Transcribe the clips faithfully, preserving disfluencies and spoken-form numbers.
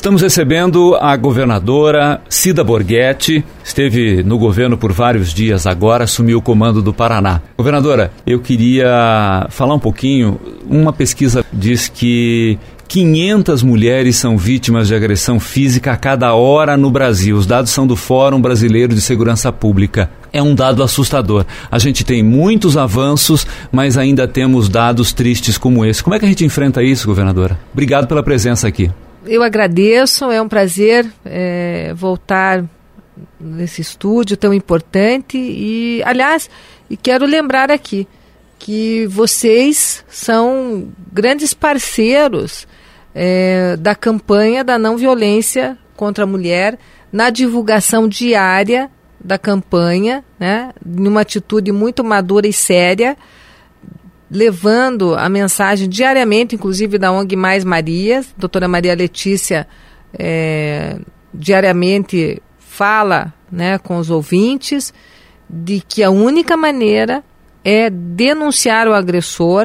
Estamos recebendo a governadora Cida Borghetti, esteve no governo por vários dias agora, assumiu o comando do Paraná. Governadora, eu queria falar um pouquinho, uma pesquisa diz que quinhentas mulheres são vítimas de agressão física a cada hora no Brasil. Os dados são do Fórum Brasileiro de Segurança Pública. É um dado assustador. A gente tem muitos avanços, mas ainda temos dados tristes como esse. Como é que a gente enfrenta isso, governadora? Obrigado pela presença aqui. Eu agradeço, é um prazer é, voltar nesse estúdio tão importante e, aliás, e quero lembrar aqui que vocês são grandes parceiros é, da campanha da não violência contra a mulher, na divulgação diária da campanha, né, numa atitude muito madura e séria, levando a mensagem diariamente, inclusive da O N G Mais Marias, doutora Maria Letícia, é, diariamente fala, né, com os ouvintes de que a única maneira é denunciar o agressor,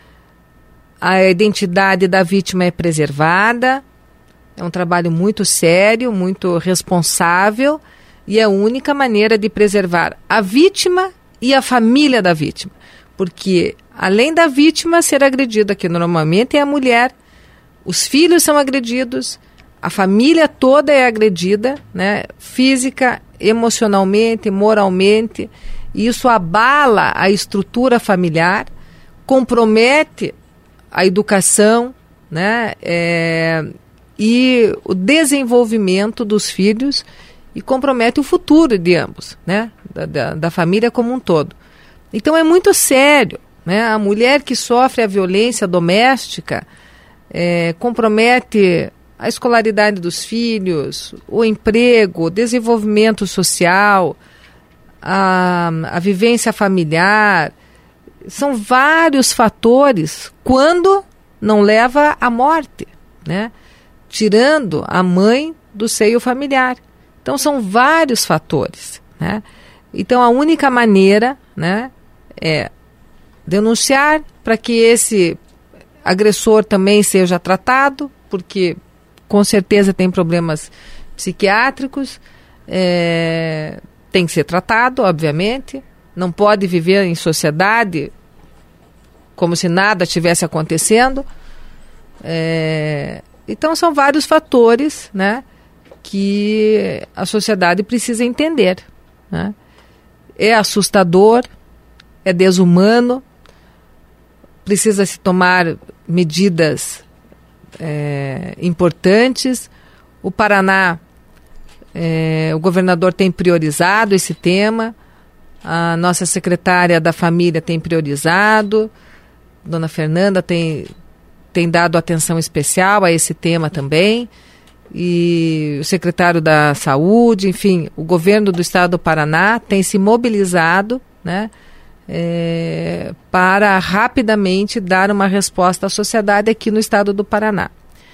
a identidade da vítima é preservada, é um trabalho muito sério, muito responsável, e é a única maneira de preservar a vítima e a família da vítima. Porque, além da vítima ser agredida, que normalmente é a mulher, os filhos são agredidos, a família toda é agredida, né, física, emocionalmente, moralmente, e isso abala a estrutura familiar, compromete a educação, né, é, e o desenvolvimento dos filhos e compromete o futuro de ambos, né, da, da, da família como um todo. Então é muito sério, né? A mulher que sofre a violência doméstica é, compromete a escolaridade dos filhos, o emprego, o desenvolvimento social, a, a vivência familiar. São vários fatores quando não leva à morte, né? Tirando a mãe do seio familiar. Então são vários fatores, né? Então a única maneira, né, é denunciar para que esse agressor também seja tratado, porque com certeza tem problemas psiquiátricos, é, tem que ser tratado, obviamente, não pode viver em sociedade como se nada tivesse acontecendo. É, então são vários fatores, né, que a sociedade precisa entender, né? É assustador, é desumano, precisa se tomar medidas é, importantes. O Paraná, é, o governador tem priorizado esse tema, a nossa secretária da Família tem priorizado, dona Fernanda tem, tem dado atenção especial a esse tema também, e o secretário da Saúde, enfim, o governo do estado do Paraná tem se mobilizado, né, é, para rapidamente dar uma resposta à sociedade aqui no estado do Paraná.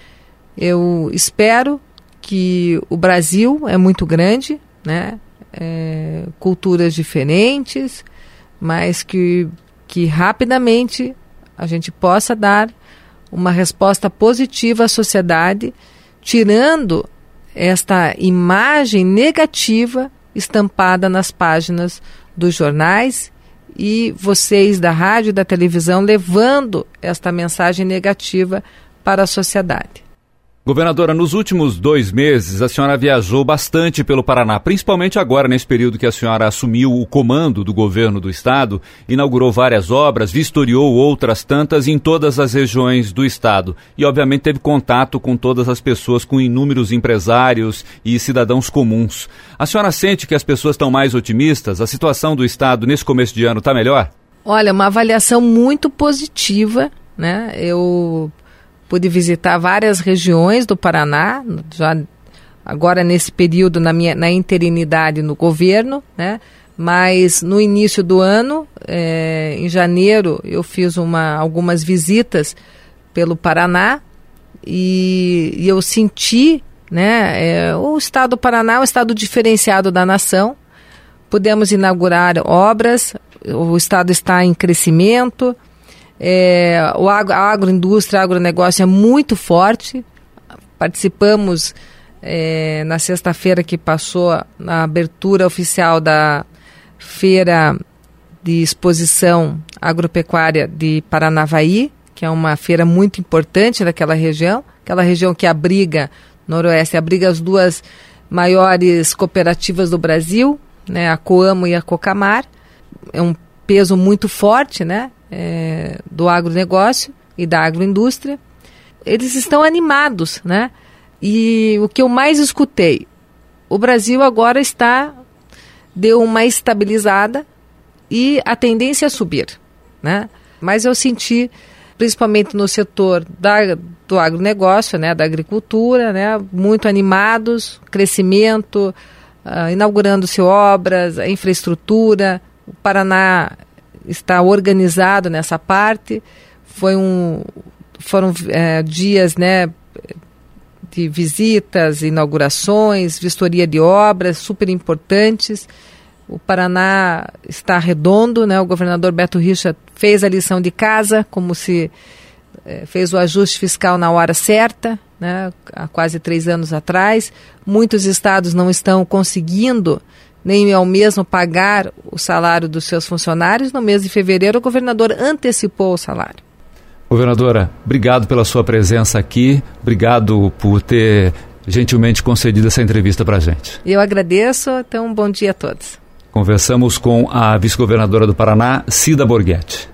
Eu espero que o Brasil é muito grande, né, é, culturas diferentes, mas que, que rapidamente a gente possa dar uma resposta positiva à sociedade, tirando esta imagem negativa estampada nas páginas dos jornais e vocês da rádio e da televisão levando esta mensagem negativa para a sociedade. Governadora, nos últimos dois meses a senhora viajou bastante pelo Paraná, principalmente agora, nesse período que a senhora assumiu o comando do governo do estado, inaugurou várias obras, vistoriou outras tantas em todas as regiões do estado e, obviamente, teve contato com todas as pessoas, com inúmeros empresários e cidadãos comuns. A senhora sente que as pessoas estão mais otimistas? A situação do estado nesse começo de ano está melhor? Olha, uma avaliação muito positiva, né? Eu pude visitar várias regiões do Paraná, já agora nesse período na, minha, na interinidade no governo, né? Mas no início do ano, é, em janeiro, eu fiz uma, algumas visitas pelo Paraná e, e eu senti, né, é, o estado do Paraná é um estado diferenciado da nação. Pudemos inaugurar obras, o estado está em crescimento. É, o agro, a agroindústria, o agronegócio é muito forte. Participamos é, na sexta-feira que passou na abertura oficial da Feira de Exposição Agropecuária de Paranavaí, que é uma feira muito importante daquela região, aquela região que abriga, Noroeste, abriga as duas maiores cooperativas do Brasil, né, a Coamo e a Cocamar. É um peso muito forte, né, é, do agronegócio e da agroindústria. Eles estão animados, né? E o que eu mais escutei, o Brasil agora está, deu uma estabilizada e a tendência é subir, né? Mas eu senti, principalmente no setor da, do agronegócio, né, da agricultura, né, muito animados, crescimento, uh, inaugurando-se obras, a infraestrutura. O Paraná está organizado nessa parte. Foi um, foram é, dias, né, de visitas, inaugurações, vistoria de obras super importantes. O Paraná está redondo, né? O governador Beto Richa fez a lição de casa, como se eh, fez o ajuste fiscal na hora certa, né? Há quase três anos atrás. Muitos estados não estão conseguindo nem ao mesmo pagar o salário dos seus funcionários. No mês de fevereiro, o governador antecipou o salário. Governadora, obrigado pela sua presença aqui, obrigado por ter gentilmente concedido essa entrevista para a gente. Eu agradeço, então um bom dia a todos. Conversamos com a vice-governadora do Paraná, Cida Borghetti.